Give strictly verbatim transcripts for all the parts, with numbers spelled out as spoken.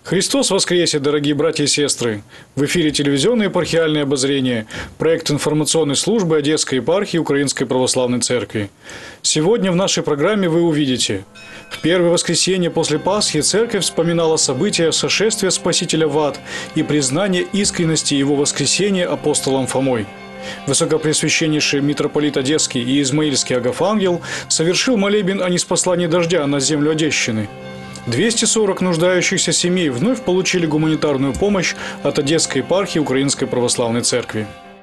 Христос воскресе, дорогие братья и сестры! В эфире телевизионное епархиальное обозрение, проект информационной службы Одесской епархии Украинской Православной Церкви. Сегодня в нашей программе вы увидите: в первое воскресенье после Пасхи Церковь вспоминала события сошествия Спасителя в ад и признание искренности Его воскресения апостолом Фомой. Высокопреосвященнейший митрополит Одесский и Измаильский Агафангел совершил молебен о ниспослании дождя на землю Одесщины. двести сорок нуждающихся семей вновь получили гуманитарную помощь от Одесской епархии Украинской Православной Церкви.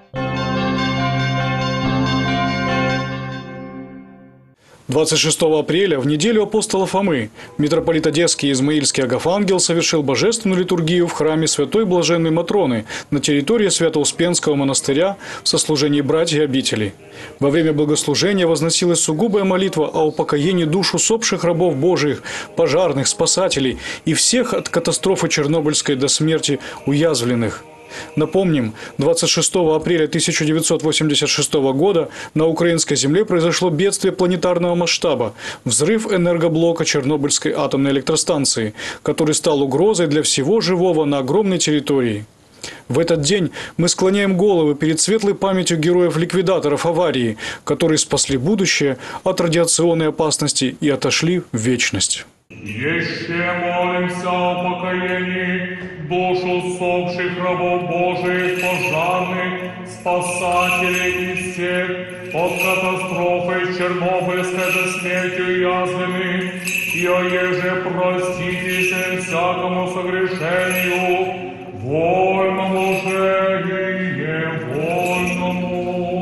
двадцать шестого апреля, в неделю апостола Фомы, митрополит Одесский и Измаильский Агафангел совершил божественную литургию в храме Святой Блаженной Матроны на территории Свято-Успенского монастыря в сослужении братьев обители. Во время богослужения возносилась сугубая молитва о упокоении душ усопших рабов Божиих, пожарных, спасателей и всех от катастрофы Чернобыльской до смерти уязвленных. Напомним, двадцать шестого апреля тысяча девятьсот восемьдесят шестого года на украинской земле произошло бедствие планетарного масштаба – взрыв энергоблока Чернобыльской атомной электростанции, который стал угрозой для всего живого на огромной территории. В этот день мы склоняем головы перед светлой памятью героев-ликвидаторов аварии, которые спасли будущее от радиационной опасности и отошли в вечность. Еще молимся о покоении душ усопших рабов Божиих, пожарных, спасателей и всех от катастрофы Чернобыльской до смерти уязвленных, и еже проститесь всякому согрешению, вольному же и невольному.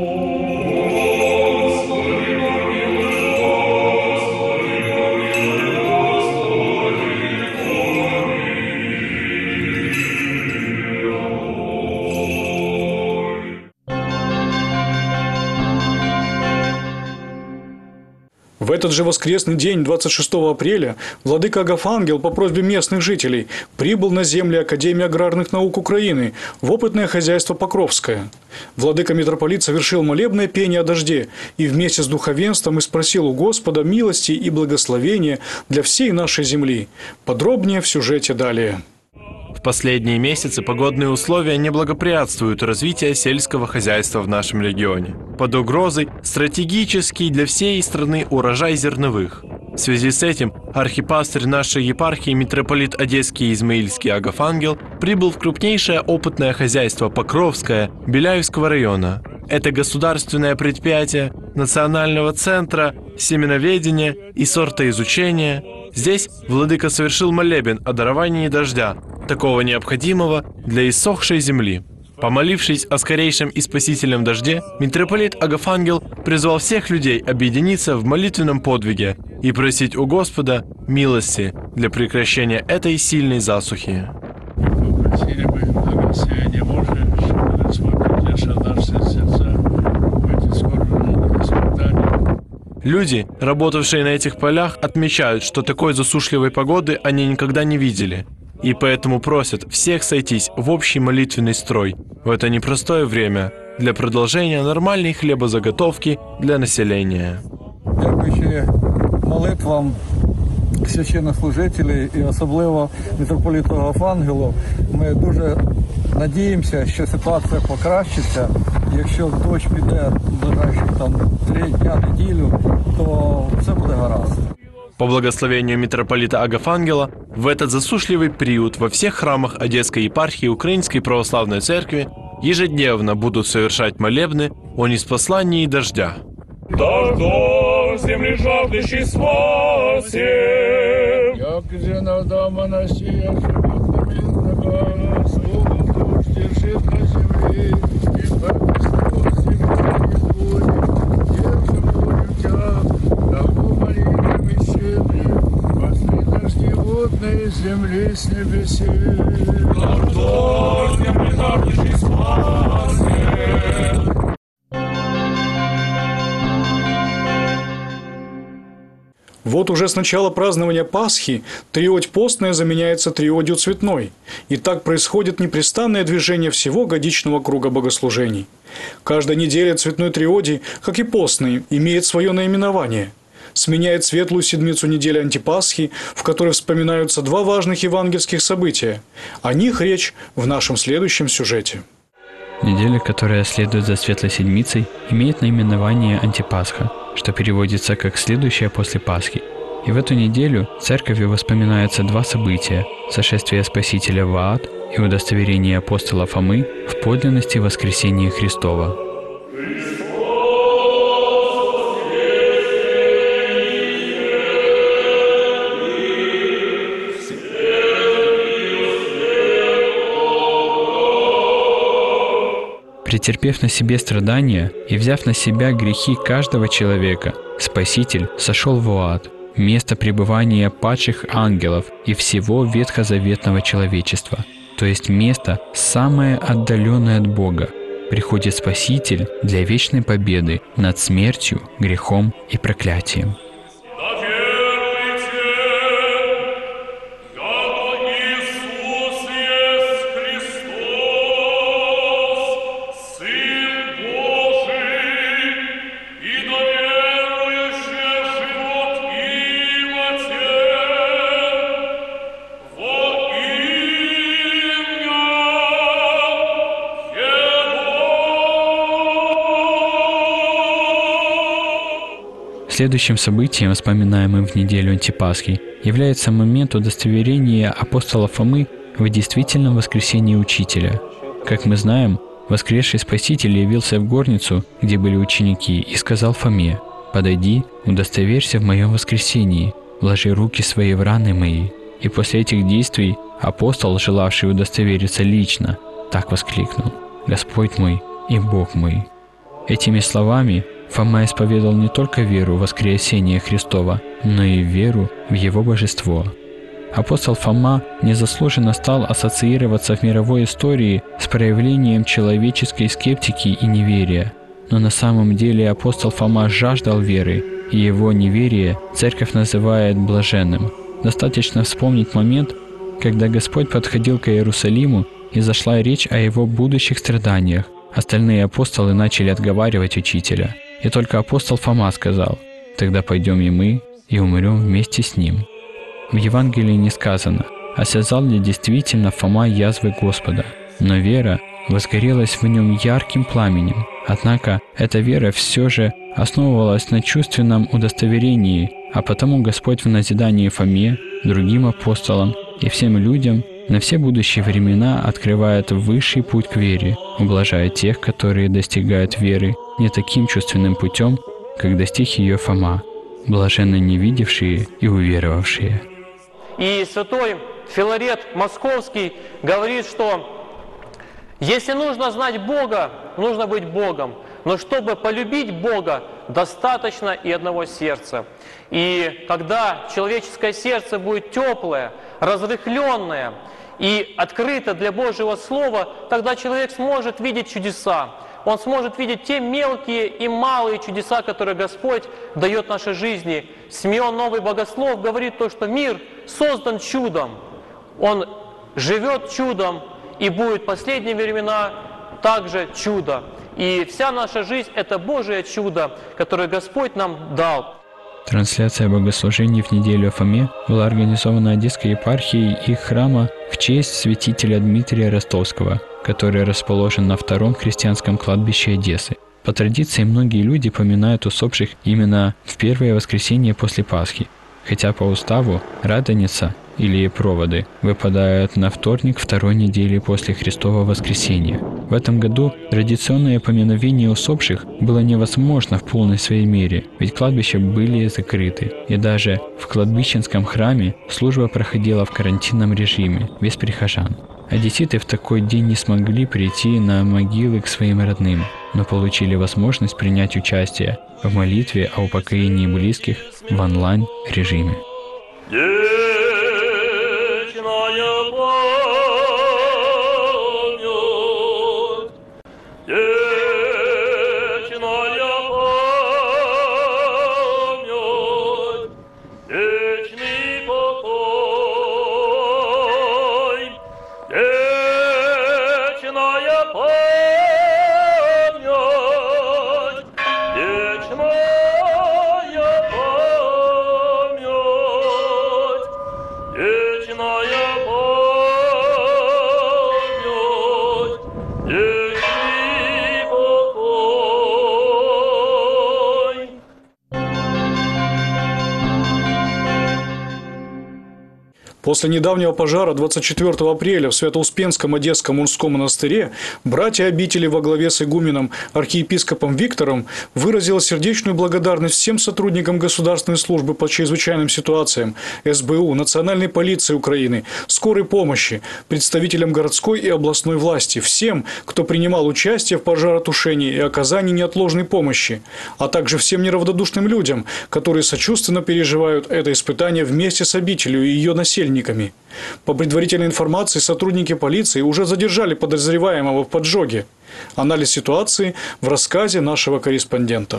В этот же воскресный день, двадцать шестого апреля, владыка Агафангел по просьбе местных жителей прибыл на земли Академии аграрных наук Украины в опытное хозяйство Покровское. Владыка-митрополит совершил молебное пение о дожде и вместе с духовенством испросил у Господа милости и благословения для всей нашей земли. Подробнее в сюжете далее. В последние месяцы погодные условия не благоприятствуют развитию сельского хозяйства в нашем регионе. Под угрозой стратегический для всей страны урожай зерновых. В связи с этим архипастырь нашей епархии, митрополит Одесский и Измаильский Агафангел, прибыл в крупнейшее опытное хозяйство Покровское Беляевского района. Это государственное предприятие Национального центра семеноведения и сортоизучения. Здесь владыка совершил молебен о даровании дождя, такого необходимого для иссохшей земли. Помолившись о скорейшем и спасительном дожде, митрополит Агафангел призвал всех людей объединиться в молитвенном подвиге и просить у Господа милости для прекращения этой сильной засухи. Попросили бы благословения Божие, чтобы смотрели наши сердца в эти скорбные испытания. Люди, работавшие на этих полях, отмечают, что такой засушливой погоды они никогда не видели. И поэтому просят всех сойтись в общий молитвенный строй в это непростое время для продолжения нормальной хлебозаготовки для населения. Дякуючи молитвам священнослужителів і особливо митрополиту Агафангелу, ми дуже надіємося, що ситуація покращиться. Якщо дощ піде ближайших там три дня, неділю, то все буде гаразд. По благословению митрополита Агафангела, в этот засушливый период во всех храмах Одесской епархии Украинской Православной Церкви ежедневно будут совершать молебны о ниспослании дождя. Дождем земли жаждущий спаси, Як жена дома насія, живет намінного, слово душ держит на земле, и как слово земли не будет, держим волю тя, тому молитвами щедри, пошли дожди водные земли с небесей. дождем земли жаждущий спаси. Вот уже с начала празднования Пасхи триодь постная заменяется триодью цветной. И так происходит непрестанное движение всего годичного круга богослужений. Каждая неделя цветной триодии, как и постной, имеет свое наименование. сменяет светлую седмицу недели Антипасхи, в которой вспоминаются два важных евангельских события. О них речь в нашем следующем сюжете. Неделя, которая следует за Светлой Седмицей, имеет наименование Антипасха, что переводится как «следующая после Пасхи». И в эту неделю церковью воспоминаются два события – сошествие Спасителя в ад и удостоверение апостола Фомы в подлинности воскресения Христова. Претерпев на себе страдания и взяв на себя грехи каждого человека, Спаситель сошел в ад, место пребывания падших ангелов и всего ветхозаветного человечества, то есть место, самое отдаленное от Бога. Приходит Спаситель для вечной победы над смертью, грехом и проклятием. Следующим событием, вспоминаемым в неделю Антипасхи, является момент удостоверения апостола Фомы в действительном воскресении Учителя. Как мы знаем, воскресший Спаситель явился в горницу, где были ученики, и сказал Фоме: «Подойди, удостоверься в моем воскресении, вложи руки свои в раны мои». И после этих действий апостол, желавший удостовериться лично, так воскликнул: «Господь мой и Бог мой». Этими словами Фома исповедал не только веру в воскресение Христова, но и веру в Его божество. Апостол Фома незаслуженно стал ассоциироваться в мировой истории с проявлением человеческой скептики и неверия. Но на самом деле апостол Фома жаждал веры, и его неверие церковь называет блаженным. Достаточно вспомнить момент, когда Господь подходил к Иерусалиму и зашла речь о Его будущих страданиях. Остальные апостолы начали отговаривать Учителя. И только апостол Фома сказал: «Тогда пойдем и мы, и умрем вместе с Ним». В Евангелии не сказано, осязал ли действительно Фома язвы Господа, но вера возгорелась в нем ярким пламенем. Однако эта вера все же основывалась на чувственном удостоверении, а потому Господь в назидании Фоме, другим апостолам и всем людям на все будущие времена открывает высший путь к вере, ублажая тех, которые достигают веры не таким чувственным путем, как достиг ее Фома, блаженны не видевшие и уверовавшие. И святой Филарет Московский говорит, что если нужно знать Бога, нужно быть Богом, но чтобы полюбить Бога, достаточно и одного сердца. И когда человеческое сердце будет теплое, разрыхленное и открыто для Божьего Слова, тогда человек сможет видеть чудеса. Он сможет видеть те мелкие и малые чудеса, которые Господь дает нашей жизни. Симеон Новый Богослов говорит то, что мир создан чудом. Он живет чудом, и будет в последние времена также чудо. И вся наша жизнь – это Божие чудо, которое Господь нам дал. Трансляция богослужений в неделю Фоме была организована Одесской епархией и храма в честь святителя Дмитрия Ростовского, который расположен на втором христианском кладбище Одессы. По традиции, многие люди поминают усопших именно в первое воскресенье после Пасхи, хотя по уставу Радоница или проводы выпадают на вторник второй недели после Христова воскресения. В этом году традиционное поминовение усопших было невозможно в полной своей мере, ведь кладбища были закрыты, и даже в кладбищенском храме служба проходила в карантинном режиме, без прихожан. Одесситы в такой день не смогли прийти на могилы к своим родным, но получили возможность принять участие в молитве о упокоении близких в онлайн-режиме. Вечная память, После недавнего пожара двадцать четвёртого апреля в Свято-Успенском Одесском мужском монастыре братья обители во главе с игуменом архиепископом Виктором выразила сердечную благодарность всем сотрудникам Государственной службы по чрезвычайным ситуациям, эс бэ у, Национальной полиции Украины, скорой помощи, представителям городской и областной власти, всем, кто принимал участие в пожаротушении и оказании неотложной помощи, а также всем неравнодушным людям, которые сочувственно переживают это испытание вместе с обителью и ее насельниками. По предварительной информации, сотрудники полиции уже задержали подозреваемого в поджоге. Анализ ситуации в рассказе нашего корреспондента.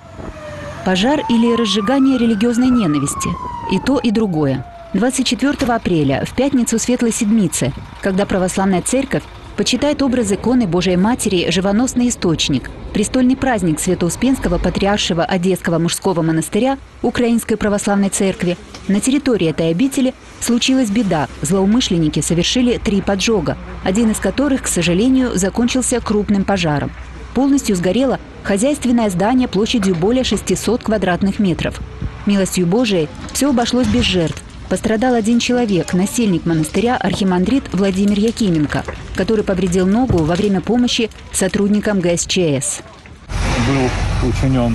Пожар или разжигание религиозной ненависти? И то, и другое. двадцать четвёртого апреля, в пятницу Светлой Седмицы, когда православная церковь почитает образ иконы Божией Матери «Живоносный источник», престольный праздник Свято-Успенского патриаршего Одесского мужского монастыря Украинской православной церкви, на территории этой обители случилась беда. Злоумышленники совершили три поджога, один из которых, к сожалению, закончился крупным пожаром. Полностью сгорело хозяйственное здание площадью более шестисот квадратных метров. Милостью Божией все обошлось без жертв. Пострадал один человек, насельник монастыря архимандрит Владимир Якименко, который повредил ногу во время помощи сотрудникам гэ эс че эс. Был учинен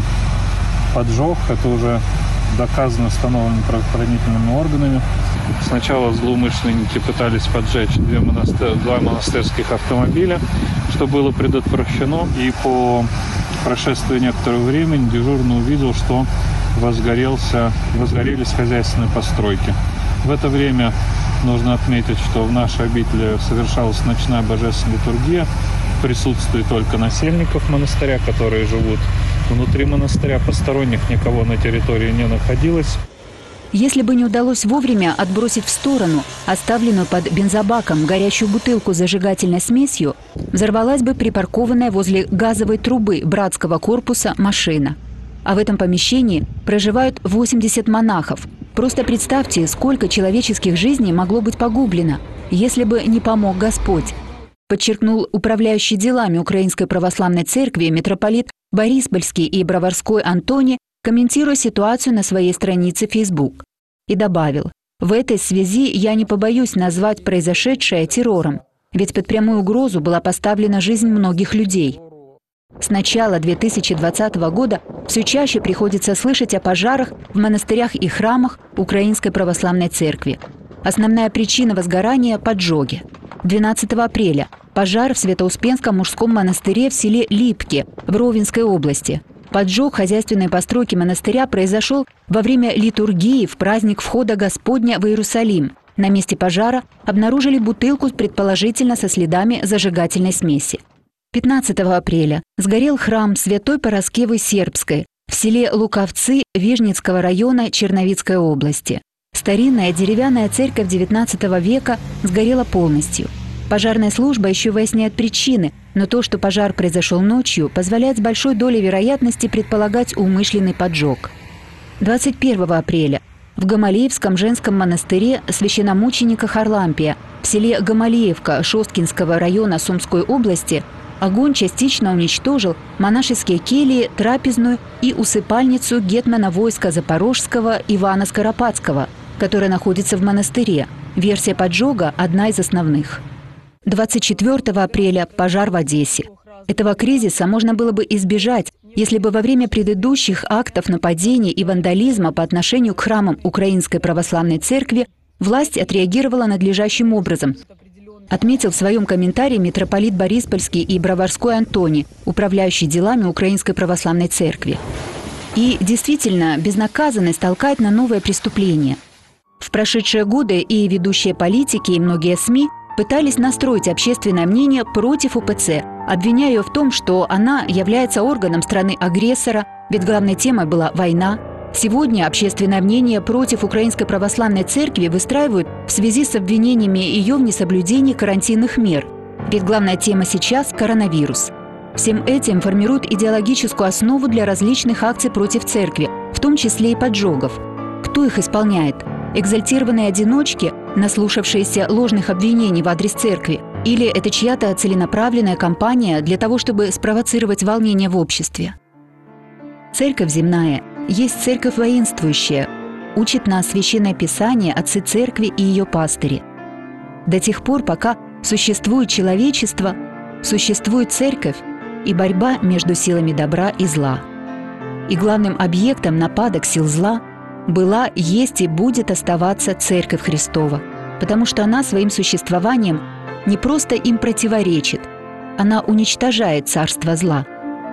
поджог, это уже доказано установленными правоохранительными органами. Сначала злоумышленники пытались поджечь две монастыр... два монастырских автомобиля, что было предотвращено. И по прошествии некоторого времени дежурный увидел, что возгорелся, возгорелись хозяйственные постройки. В это время нужно отметить, что в нашей обители совершалась ночная божественная литургия в присутствии только насельников монастыря, которые живут внутри монастыря. Посторонних никого на территории не находилось. Если бы не удалось вовремя отбросить в сторону оставленную под бензобаком горячую бутылку с зажигательной смесью, взорвалась бы припаркованная возле газовой трубы братского корпуса машина. А в этом помещении проживают восемьдесят монахов. Просто представьте, сколько человеческих жизней могло быть погублено, если бы не помог Господь, подчеркнул управляющий делами Украинской православной церкви митрополит Бориспольский и Броварской Антоний, комментируя ситуацию на своей странице Facebook. И добавил: «В этой связи я не побоюсь назвать произошедшее террором, ведь под прямую угрозу была поставлена жизнь многих людей». С начала две тысячи двадцатого года все чаще приходится слышать о пожарах в монастырях и храмах Украинской православной церкви. Основная причина возгорания – поджоги. двенадцатого апреля пожар в Свято-Успенском мужском монастыре в селе Липки в Ровенской области. Поджог хозяйственной постройки монастыря произошел во время литургии в праздник Входа Господня в Иерусалим. На месте пожара обнаружили бутылку, предположительно со следами зажигательной смеси. пятнадцатого апреля сгорел храм Святой Параскевы Сербской в селе Луковцы Вижницкого района Черновицкой области. Старинная деревянная церковь девятнадцатого века сгорела полностью. Пожарная служба еще выясняет причины, но то, что пожар произошел ночью, позволяет с большой долей вероятности предполагать умышленный поджог. двадцать первого апреля в Гамалеевском женском монастыре священномученика Харлампия в селе Гамалеевка Шосткинского района Сумской области огонь частично уничтожил монашеские кельи, трапезную и усыпальницу гетмана войска Запорожского Ивана Скоропадского, которая находится в монастыре. Версия поджога – одна из основных. двадцать четвёртого апреля пожар в Одессе. Этого кризиса можно было бы избежать, если бы во время предыдущих актов нападений и вандализма по отношению к храмам Украинской православной церкви власть отреагировала надлежащим образом, отметил в своем комментарии митрополит Бориспольский и Броварской Антоний, управляющий делами Украинской православной церкви. И действительно, безнаказанность толкает на новые преступления. В прошедшие годы и ведущие политики, и многие СМИ пытались настроить общественное мнение против у пэ цэ, обвиняя ее в том, что она является органом страны-агрессора, ведь главной темой была война. Сегодня общественное мнение против Украинской православной церкви выстраивают в связи с обвинениями ее в несоблюдении карантинных мер. Ведь главная тема сейчас – коронавирус. Всем этим формируют идеологическую основу для различных акций против церкви, в том числе и поджогов. Кто их исполняет? Экзальтированные одиночки, наслушавшиеся ложных обвинений в адрес церкви? Или это чья-то целенаправленная кампания для того, чтобы спровоцировать волнение в обществе? Церковь земная есть церковь воинствующая. учит нас Священное Писание, отцы церкви и ее пастыри. До тех пор, пока существует человечество, существует церковь и борьба между силами добра и зла. И главным объектом нападок сил зла была, есть и будет оставаться Церковь Христова, потому что она своим существованием не просто им противоречит, она уничтожает царство зла.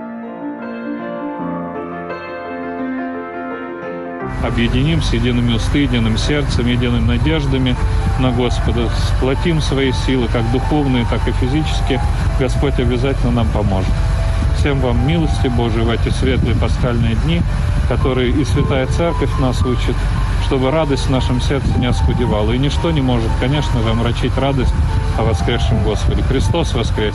Объединимся едиными усты, единым сердцем, едиными надеждами на Господа. Сплотим свои силы, как духовные, так и физические. Господь обязательно нам поможет. Всем вам милости Божией в эти светлые пасхальные дни, которые и Святая Церковь нас учит, чтобы радость в нашем сердце не оскудевала. И ничто не может, конечно же, омрачить радость о воскресшем Господе. Христос воскрес!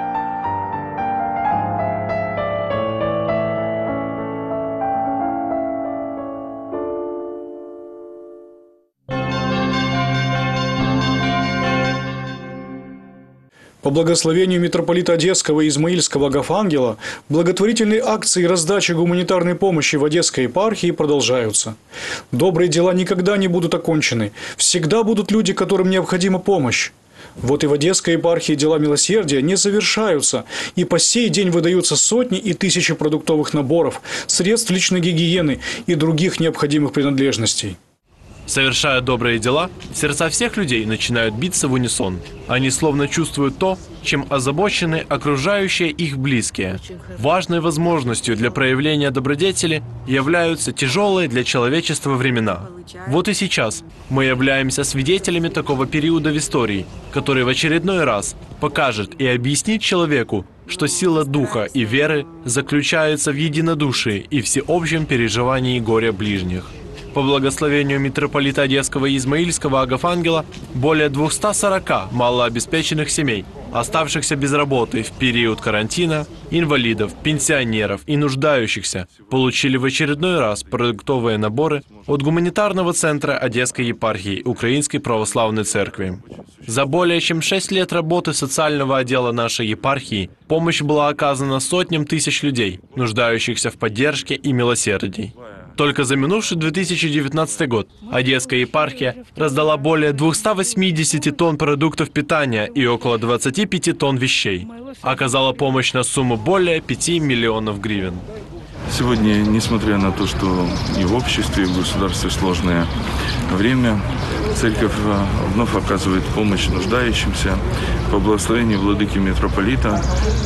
По благословению митрополита Одесского и Измаильского Агафангела благотворительные акции и раздача гуманитарной помощи в Одесской епархии продолжаются. Добрые дела никогда не будут окончены. Всегда будут люди, которым необходима помощь. Вот и в Одесской епархии дела милосердия не завершаются, и по сей день выдаются сотни и тысячи продуктовых наборов, средств личной гигиены и других необходимых принадлежностей. Совершая добрые дела, сердца всех людей начинают биться в унисон. Они словно чувствуют то, чем озабочены окружающие их близкие. Важной возможностью для проявления добродетели являются тяжелые для человечества времена. Вот и сейчас мы являемся свидетелями такого периода в истории, который в очередной раз покажет и объяснит человеку, что сила духа и веры заключается в единодушии и всеобщем переживании горя ближних. По благословению митрополита Одесского и Измаильского Агафангела более двухсот сорока малообеспеченных семей, оставшихся без работы в период карантина, инвалидов, пенсионеров и нуждающихся, получили в очередной раз продуктовые наборы от гуманитарного центра Одесской епархии Украинской Православной Церкви. За более чем шесть лет работы социального отдела нашей епархии помощь была оказана сотням тысяч людей, нуждающихся в поддержке и милосердии. Только за минувший две тысячи девятнадцатый год Одесская епархия раздала более двухсот восьмидесяти тонн продуктов питания и около двадцати пяти тонн вещей. Оказала помощь на сумму более пяти миллионов гривен. Сегодня, несмотря на то, что и в обществе, и в государстве сложное время, Церковь вновь оказывает помощь нуждающимся. По благословению владыки митрополита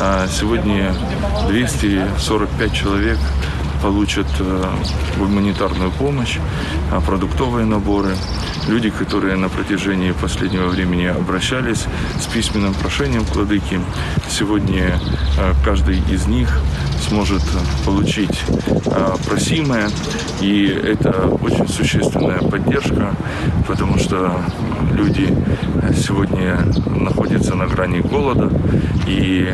сегодня двести сорок пять человек получат гуманитарную помощь, продуктовые наборы. Люди, которые на протяжении последнего времени обращались с письменным прошением к владыке, сегодня каждый из них сможет получить просимое. И это очень существенная поддержка, потому что люди сегодня находятся на грани голода. И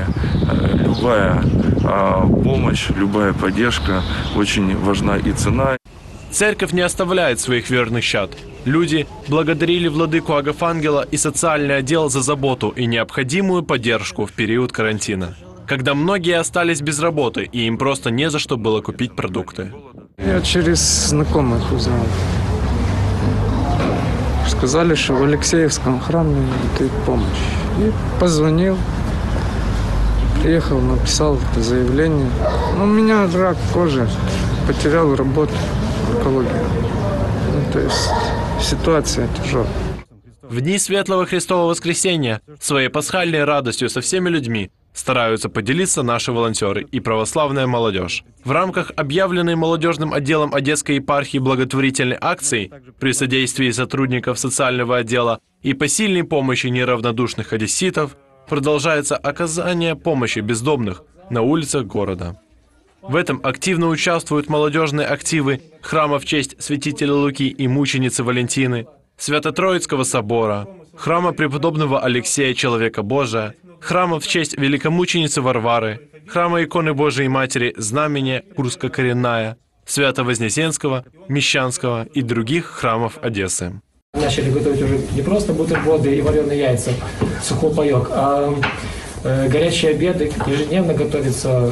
любая помощь, любая поддержка очень важна и цена. Церковь не оставляет своих верных чад. Люди благодарили владыку Агафангела и социальный отдел за заботу и необходимую поддержку в период карантина, когда многие остались без работы и им просто не за что было купить продукты. Я через знакомых узнал. Сказали, что в Алексеевском храме дают помощь. И позвонил, приехал, написал заявление. У меня рак кожи, потерял работу, онкологию. Ну, то есть ситуация тяжелая. В дни Светлого Христового Воскресения своей пасхальной радостью со всеми людьми стараются поделиться наши волонтеры и православная молодежь. В рамках объявленной молодежным отделом Одесской епархии благотворительной акции при содействии сотрудников социального отдела и посильной помощи неравнодушных одесситов продолжается оказание помощи бездомных на улицах города. В этом активно участвуют молодежные активы храма в честь святителя Луки и мученицы Валентины, Свято-Троицкого собора, храма преподобного Алексея Человека Божия, храма в честь великомученицы Варвары, храма иконы Божией Матери Знамения Курско-Коренная, Свято-Вознесенского, Мещанского и других храмов Одессы. Начали готовить уже не просто бутерброды и вареные яйца, сухой паек, а э, горячие обеды. Ежедневно готовится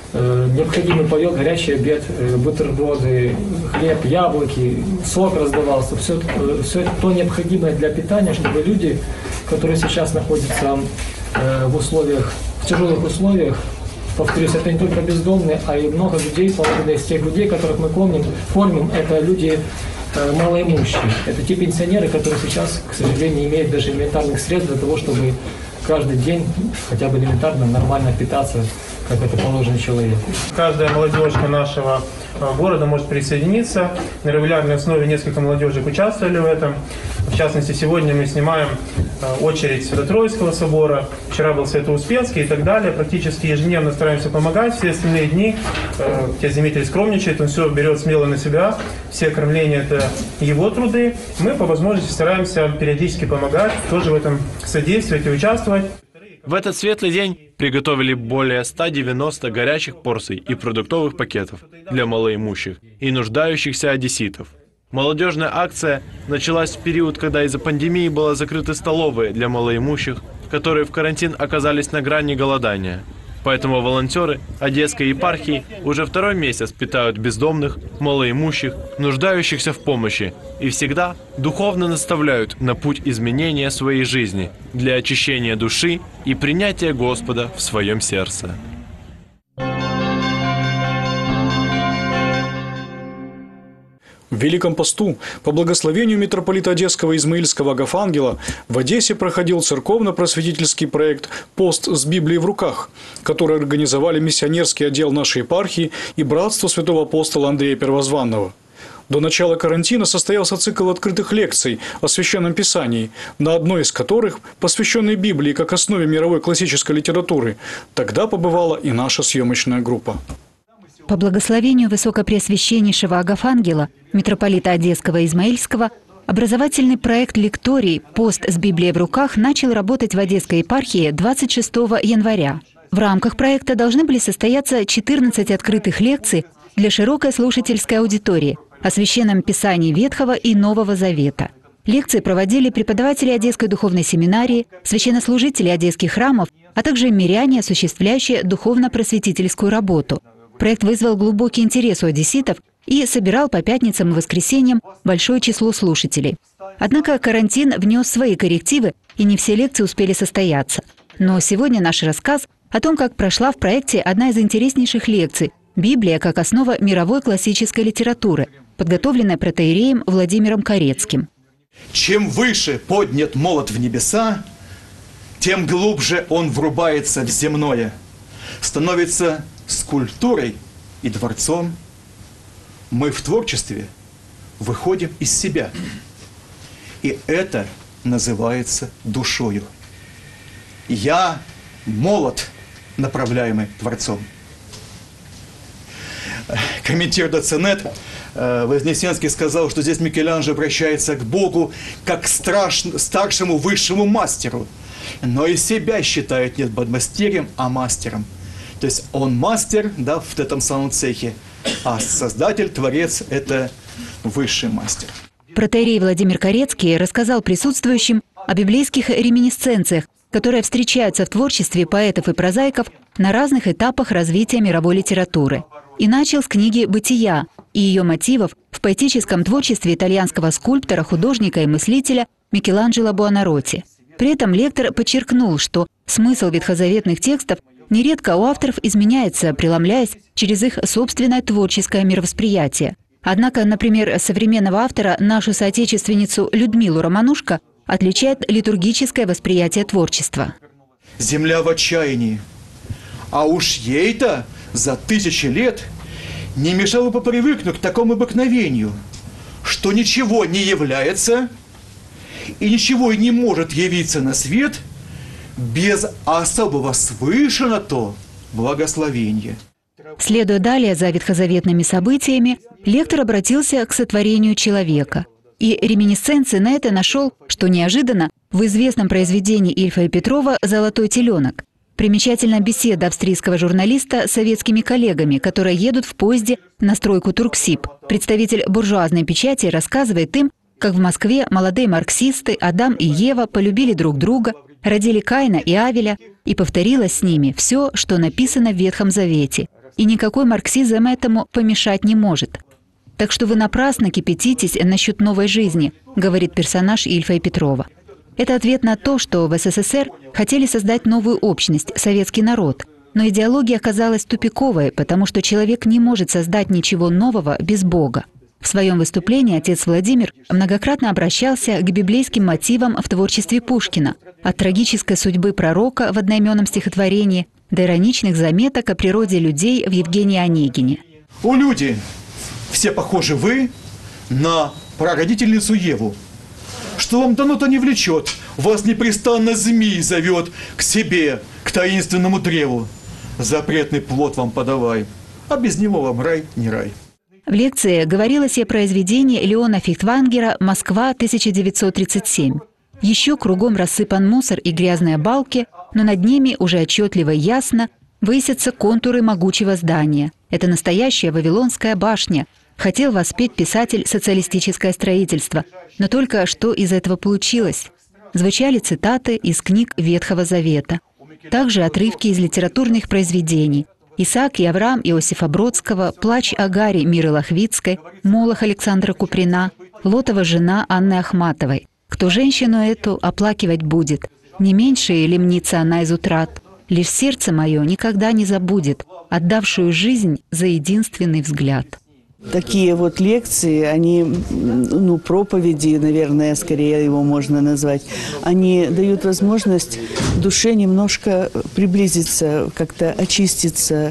э, необходимый паёк, горячий обед, э, бутерброды, хлеб, яблоки, сок раздавался. Все, э, все то необходимое для питания, чтобы люди, которые сейчас находятся э, в условиях, в тяжелых условиях, повторюсь, это не только бездомные, а и много людей, половина из тех людей, которых мы кормим, кормим, это люди э, малоимущие. Это те пенсионеры, которые сейчас, к сожалению, не имеют даже элементарных средств для того, чтобы каждый день хотя бы элементарно нормально питаться, как это положено человеку. Каждая молодежка нашего города может присоединиться. На регулярной основе несколько молодежек участвовали в этом. В частности, сегодня мы снимаем очередь Свято-Троицкого собора. Вчера был Свято-Успенский и так далее. Практически ежедневно стараемся помогать. Все остальные дни теземитель скромничает, он все берет смело на себя. Все кормления – это его труды. Мы по возможности стараемся периодически помогать, тоже в этом содействовать и участвовать. В этот светлый день приготовили более ста девяноста горячих порций и продуктовых пакетов для малоимущих и нуждающихся одесситов. Молодежная акция началась в период, когда из-за пандемии были закрыты столовые для малоимущих, которые в карантин оказались на грани голодания. Поэтому волонтеры Одесской епархии уже второй месяц питают бездомных, малоимущих, нуждающихся в помощи и всегда духовно наставляют на путь изменения своей жизни для очищения души и принятия Господа в своем сердце. В Великом посту по благословению митрополита Одесского Измаильского Агафангела в Одессе проходил церковно-просветительский проект «Пост с Библией в руках», который организовали миссионерский отдел нашей епархии и братство святого апостола Андрея Первозванного. До начала карантина состоялся цикл открытых лекций о Священном Писании, на одной из которых, посвященной Библии как основе мировой классической литературы, тогда побывала и наша съемочная группа. По благословению Высокопреосвященнейшего Агафангела, митрополита Одесского и Измаильского, образовательный проект «Лекторий. Пост с Библией в руках» начал работать в Одесской епархии двадцать шестого января. В рамках проекта должны были состояться четырнадцать открытых лекций для широкой слушательской аудитории о Священном Писании Ветхого и Нового Завета. Лекции проводили преподаватели Одесской духовной семинарии, священнослужители одесских храмов, а также миряне, осуществляющие духовно-просветительскую работу. Проект вызвал глубокий интерес у одесситов и собирал по пятницам и воскресеньям большое число слушателей. Однако карантин внес свои коррективы, и не все лекции успели состояться. Но сегодня наш рассказ о том, как прошла в проекте одна из интереснейших лекций «Библия как основа мировой классической литературы», подготовленная протоиереем Владимиром Корецким. Чем выше поднят молот в небеса, тем глубже он врубается в земное, становится скульптурой и дворцом. Мы в творчестве выходим из себя. И это называется душою. Я молот, направляемый Творцом. Комментируя Доценет, Вознесенский сказал, что здесь Микеланджело обращается к Богу как к страш... старшему высшему мастеру, но и себя считает не подмастерьем, а мастером. То есть он мастер, да, в этом самом цехе, а создатель, творец – это высший мастер. Протоиерей Владимир Корецкий рассказал присутствующим о библейских реминисценциях, которые встречаются в творчестве поэтов и прозаиков на разных этапах развития мировой литературы. И начал с книги «Бытия» и ее мотивов в поэтическом творчестве итальянского скульптора, художника и мыслителя Микеланджело Буонаротти. При этом лектор подчеркнул, что смысл ветхозаветных текстов нередко у авторов изменяется, преломляясь через их собственное творческое мировосприятие. Однако, например, современного автора, нашу соотечественницу Людмилу Романушко, отличает литургическое восприятие творчества. Земля в отчаянии. А уж ей-то за тысячи лет не мешало бы привыкнуть к такому обыкновению, что ничего не является и ничего и не может явиться на свет без особого свыше на то благословения. Следуя далее за ветхозаветными событиями, лектор обратился к сотворению человека. И реминисценции на это нашел, что неожиданно, в известном произведении Ильфа и Петрова «Золотой теленок». Примечательна беседа австрийского журналиста с советскими коллегами, которые едут в поезде на стройку Турксиб. Представитель буржуазной печати рассказывает им, как в Москве молодые марксисты Адам и Ева полюбили друг друга, родили Каина и Авеля, и повторилось с ними все, что написано в Ветхом Завете. и никакой марксизм этому помешать не может. Так что вы напрасно кипятитесь насчет новой жизни, говорит персонаж Ильфа и Петрова. Это ответ на то, что в СССР хотели создать новую общность, советский народ. Но идеология оказалась тупиковой, потому что человек не может создать ничего нового без Бога. В своем выступлении отец Владимир многократно обращался к библейским мотивам в творчестве Пушкина, от трагической судьбы пророка в одноименном стихотворении до ироничных заметок о природе людей в Евгении Онегине. О, люди! Все похожи вы на прародительницу Еву. Что вам дано, то не влечет. Вас непрестанно змей зовет к себе, к таинственному древу. Запретный плод вам подавай, а без него вам рай не рай. В лекции говорилось о произведении Леона Фихтвангера «Москва, тысяча девятьсот тридцать семь». Еще кругом рассыпан мусор и грязные балки, но над ними уже отчетливо и ясно высятся контуры могучего здания. Это настоящая Вавилонская башня. Хотел воспеть писатель социалистическое строительство. Но только что из этого получилось? Звучали цитаты из книг Ветхого Завета. Также отрывки из литературных произведений. Исаак и Авраам Иосифа Бродского, «Плач Агари» Миры Лохвицкой, «Молох» Александра Куприна, Лотова жена Анны Ахматовой. Кто женщину эту оплакивать будет? Не меньше ли мнится она из утрат? Лишь сердце мое никогда не забудет, отдавшую жизнь за единственный взгляд. Такие вот лекции, они, ну, проповеди, наверное, скорее его можно назвать, они дают возможность душе немножко приблизиться, как-то очиститься,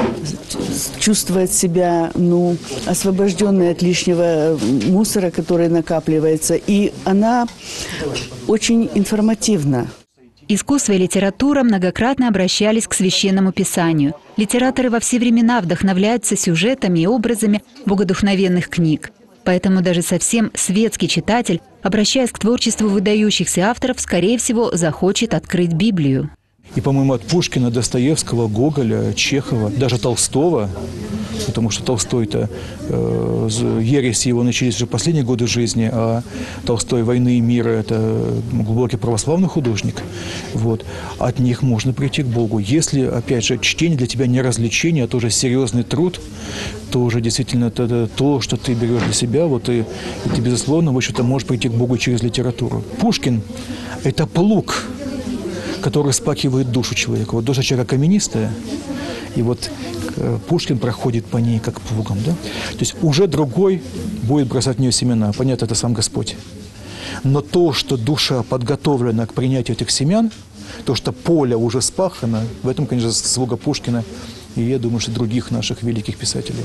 чувствовать себя, ну, освобожденной от лишнего мусора, который накапливается. И она очень информативна. Искусство и литература многократно обращались к Священному Писанию. Литераторы во все времена вдохновляются сюжетами и образами богодухновенных книг. Поэтому даже совсем светский читатель, обращаясь к творчеству выдающихся авторов, скорее всего, захочет открыть Библию. И, по-моему, от Пушкина, Достоевского, Гоголя, Чехова, даже Толстого, потому что Толстой-то, э, ереси его начались уже в последние годы жизни, а Толстой «Войны и мира» – это глубокий православный художник. Вот. От них можно прийти к Богу. Если, опять же, чтение для тебя не развлечение, а тоже серьезный труд, то уже действительно это то, что ты берешь для себя, вот, и, и ты, безусловно, в общем-то, можешь прийти к Богу через литературу. Пушкин – это плуг, который спакивает душу человека. Вот душа человека каменистая, и вот Пушкин проходит по ней как плугом. Да? То есть уже другой будет бросать в нее семена. Понятно, это сам Господь. Но то, что душа подготовлена к принятию этих семян, то, что поле уже спахано, в этом, конечно, заслуга Пушкина и, я думаю, что других наших великих писателей.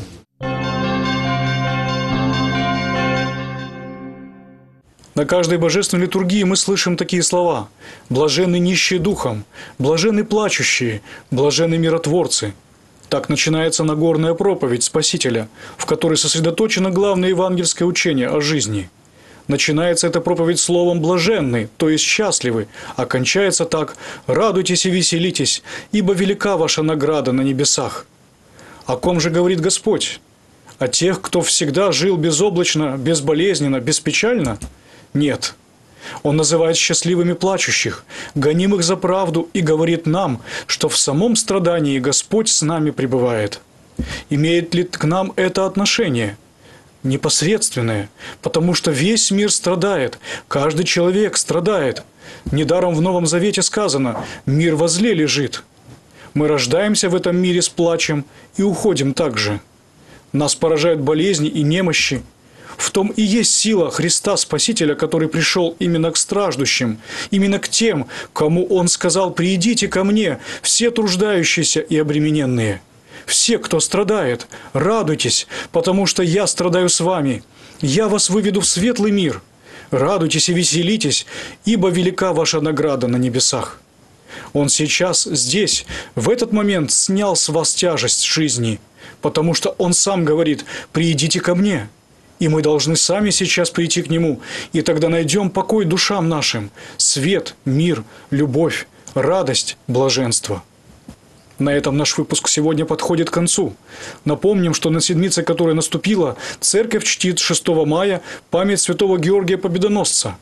На каждой божественной литургии мы слышим такие слова: «Блаженны нищие духом», «Блаженны плачущие», «Блаженны миротворцы». Так начинается Нагорная проповедь Спасителя, в которой сосредоточено главное евангельское учение о жизни. Начинается эта проповедь словом «блаженны», то есть «счастливы», а кончается так: «Радуйтесь и веселитесь, ибо велика ваша награда на небесах». О ком же говорит Господь? О тех, кто всегда жил безоблачно, безболезненно, беспечально? Нет. Он называет счастливыми плачущих, гонимых за правду, и говорит нам, что в самом страдании Господь с нами пребывает. Имеет ли к нам это отношение? Непосредственное, потому что весь мир страдает, каждый человек страдает. Недаром в Новом Завете сказано: «Мир возле лежит». Мы рождаемся в этом мире с плачем и уходим так же. Нас поражают болезни и немощи. В том и есть сила Христа Спасителя, который пришел именно к страждущим, именно к тем, кому Он сказал: «Приидите ко мне, все труждающиеся и обремененные». Все, кто страдает, радуйтесь, потому что я страдаю с вами. Я вас выведу в светлый мир. Радуйтесь и веселитесь, ибо велика ваша награда на небесах. Он сейчас, здесь, в этот момент снял с вас тяжесть жизни, потому что Он сам говорит: «Приидите ко мне». И мы должны сами сейчас прийти к Нему, и тогда найдем покой душам нашим, свет, мир, любовь, радость, блаженство. На этом наш выпуск сегодня подходит к концу. Напомним, что на седмице, которая наступила, Церковь чтит шестого мая память святого Георгия Победоносца.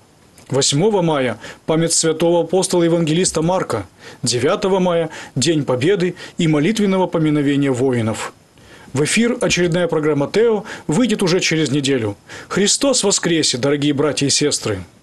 восьмого мая – память святого апостола евангелиста Марка. девятого мая – День Победы и молитвенного поминовения воинов. В эфир очередная программа «Тео» выйдет уже через неделю. Христос воскресе, дорогие братья и сестры!